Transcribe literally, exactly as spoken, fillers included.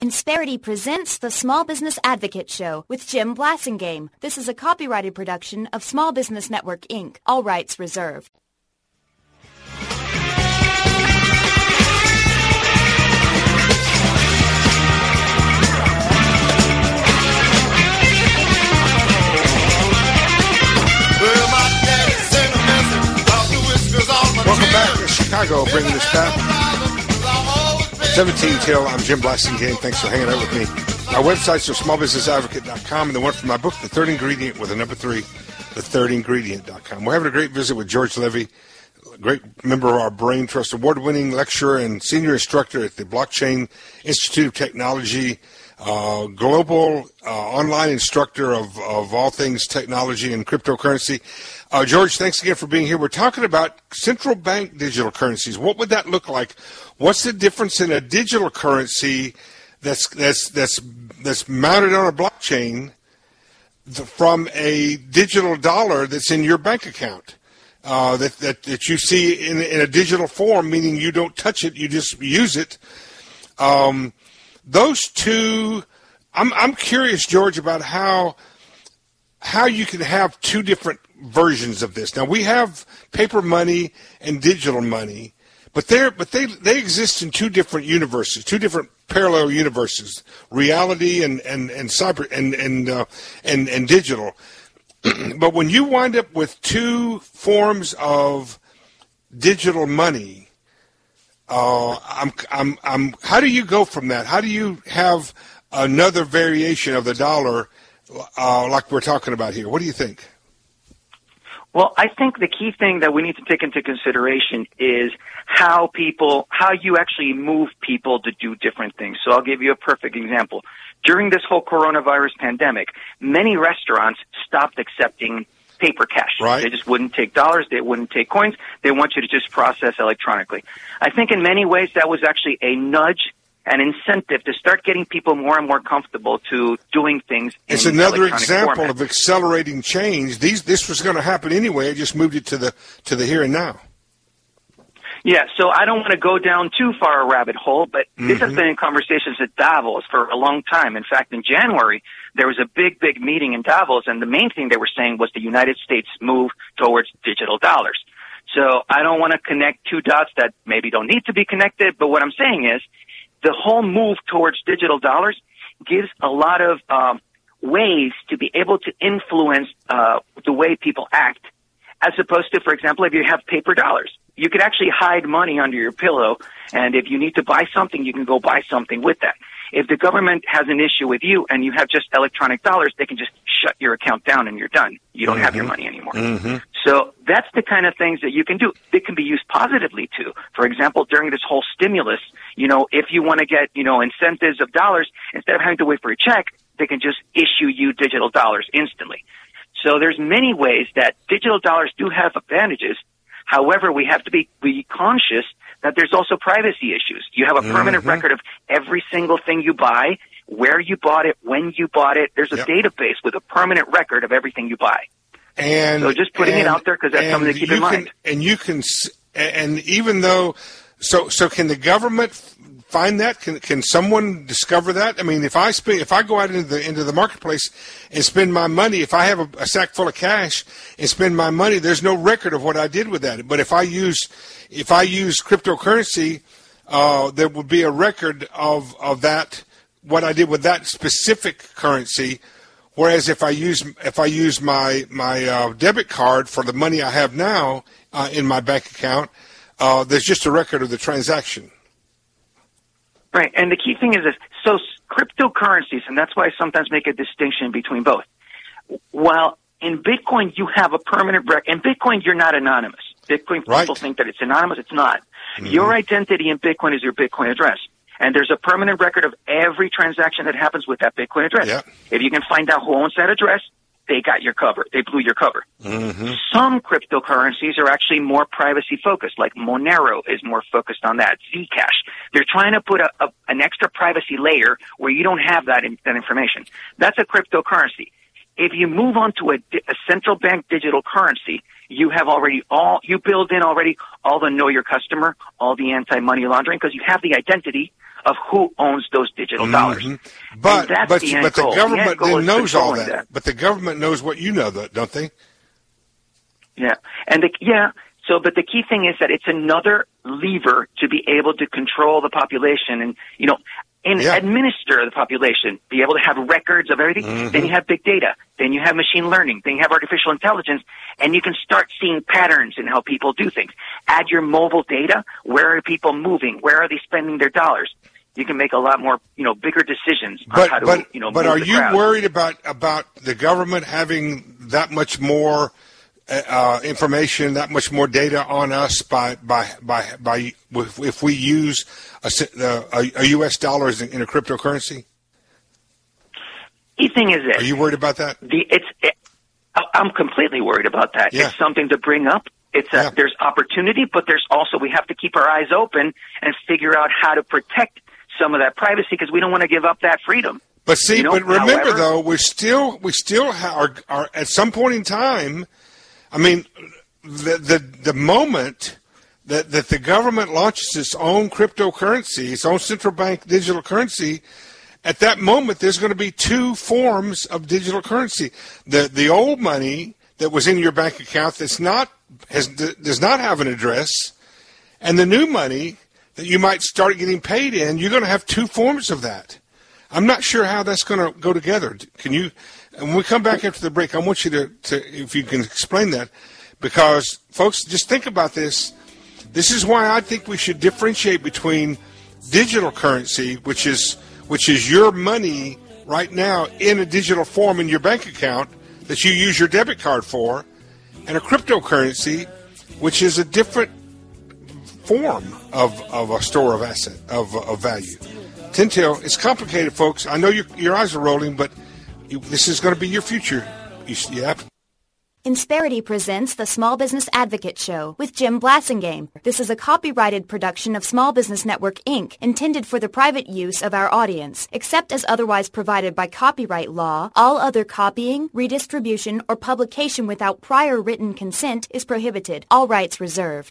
Insperity presents the Small Business Advocate Show with Jim Blasingame. This is a copyrighted production of Small Business Network, Incorporated. All rights reserved. Welcome back to Chicago, bringing us back. seventeen till, I'm Jim Blasingame. Thanks for hanging out with me. Our websites are small business advocate dot com and the one from my book, The Third Ingredient, with a number three, the third ingredient dot com. We're having a great visit with George Levy, a great member of our Brain Trust award-winning lecturer and senior instructor at the Blockchain Institute of Technology, uh, global uh, online instructor of, of all things technology and cryptocurrency. Uh, George, thanks again for being here. We're talking about central bank digital currencies. What would that look like? What's the difference in a digital currency that's that's that's that's mounted on a blockchain from a digital dollar that's in your bank account uh, that, that that you see in, in a digital form, meaning you don't touch it, you just use it. Um, those two, I'm I'm curious, George, about how how you can have two different versions of this. Now we have paper money and digital money. But they but they they exist in two different universes, two different parallel universes: reality and and and cyber and and uh, and, and digital. But when you wind up with two forms of digital money, uh, I'm I'm I'm. How do you go from that? How do you have another variation of the dollar, uh, like we're talking about here? What do you think? Well, I think the key thing that we need to take into consideration is how people, how you actually move people to do different things. So I'll give you a perfect example. During this whole coronavirus pandemic, many restaurants stopped accepting paper cash. Right. They just wouldn't take dollars. They wouldn't take coins. They want you to just process electronically. I think in many ways that was actually a nudge, an incentive to start getting people more and more comfortable to doing things in It's another electronic example format. of accelerating change. These this was going to happen anyway. It just moved it to the to the here and now. Yeah, so I don't want to go down too far a rabbit hole, but Mm-hmm. this has been in conversations at Davos for a long time. In fact, in January, there was a big, big meeting in Davos, and the main thing they were saying was the United States move towards digital dollars. So I don't want to connect two dots that maybe don't need to be connected, but what I'm saying is the whole move towards digital dollars gives a lot of um, ways to be able to influence uh, the way people act, as opposed to, for example, if you have paper dollars. You could actually hide money under your pillow, and if you need to buy something, you can go buy something with that. If the government has an issue with you and you have just electronic dollars, they can just shut your account down and you're done. You don't mm-hmm. have your money anymore. Mm-hmm. So that's the kind of things that you can do. It can be used positively too. For example, during this whole stimulus, you know, if you want to get, you know, incentives of dollars, instead of having to wait for a check, they can just issue you digital dollars instantly. So there's many ways that digital dollars do have advantages. However, we have to be, be conscious that there's also privacy issues. You have a permanent mm-hmm. record of every single thing you buy, where you bought it, when you bought it. There's a yep. database with a permanent record of everything you buy. And so just putting and, it out there because that's something to keep in mind. Can, and you can, and even though, so so can the government find that? Can can someone discover that? I mean, if I spend, if I go out into the into the marketplace and spend my money, if I have a, a sack full of cash and spend my money, there's no record of what I did with that. But if I use if I use cryptocurrency, uh, there would be a record of of that, what I did with that specific currency. Whereas if I use if I use my my uh, debit card for the money I have now uh, in my bank account, uh, there's just a record of the transaction. Right, and the key thing is this. So cryptocurrencies, and that's why I sometimes make a distinction between both. While in Bitcoin you have a permanent record, in Bitcoin you're not anonymous. Bitcoin people right. think that it's anonymous. It's not. Mm-hmm. Your identity in Bitcoin is your Bitcoin address. And there's a permanent record of every transaction that happens with that Bitcoin address. Yeah. If you can find out who owns that address, they got your cover. They blew your cover. Mm-hmm. Some cryptocurrencies are actually more privacy focused, like Monero is more focused on that. Zcash. They're trying to put a, a, an extra privacy layer where you don't have that, in, that information. That's a cryptocurrency. If you move on to a, a central bank digital currency, you have already all, you build in already all the know your customer, all the anti-money laundering, because you have the identity of who owns those digital dollars. Mm-hmm. But, that's but, the end but the goal. government the then knows all that. that. But the government knows what you know, don't they? Yeah. And the, yeah. So, but the key thing is that it's another lever to be able to control the population and, you know, and yeah. administer the population, be able to have records of everything. Mm-hmm. Then you have big data. Then you have machine learning. Then you have artificial intelligence. And you can start seeing patterns in how people do things. Add your mobile data. Where are people moving? Where are they spending their dollars? You can make a lot more, you know, bigger decisions on but, how to, but, you know, But move are the you crowd. worried about, about the government having that much more Uh, information, that much more data on us by by by by if we use a, a, a U S dollar in a cryptocurrency? The thing is this. Are you worried about that? The it's it, I'm completely worried about that. Yeah. It's something to bring up. It's a, yeah. There's opportunity, but there's also we have to keep our eyes open and figure out how to protect some of that privacy because we don't want to give up that freedom. But see, you know? but remember However, though, we still we still are, are at some point in time. I mean, the the, the moment that, that the government launches its own cryptocurrency, its own central bank digital currency, at that moment there's going to be two forms of digital currency. The the old money that was in your bank account that's not has does not have an address, and the new money that you might start getting paid in, you're going to have two forms of that. I'm not sure how that's going to go together. Can you? And when we come back after the break, I want you to, to, if you can explain that, because, folks, just think about this. This is why I think we should differentiate between digital currency, which is which is your money right now in a digital form in your bank account that you use your debit card for, and a cryptocurrency, which is a different form of, of a store of asset, of, of value. Tintel, it's complicated, folks. I know your, your eyes are rolling, but you, this is going to be your future. You, yeah. Insperity presents the Small Business Advocate Show with Jim Blasingame. This is a copyrighted production of Small Business Network, Incorporated, intended for the private use of our audience. Except as otherwise provided by copyright law, all other copying, redistribution, or publication without prior written consent is prohibited. All rights reserved.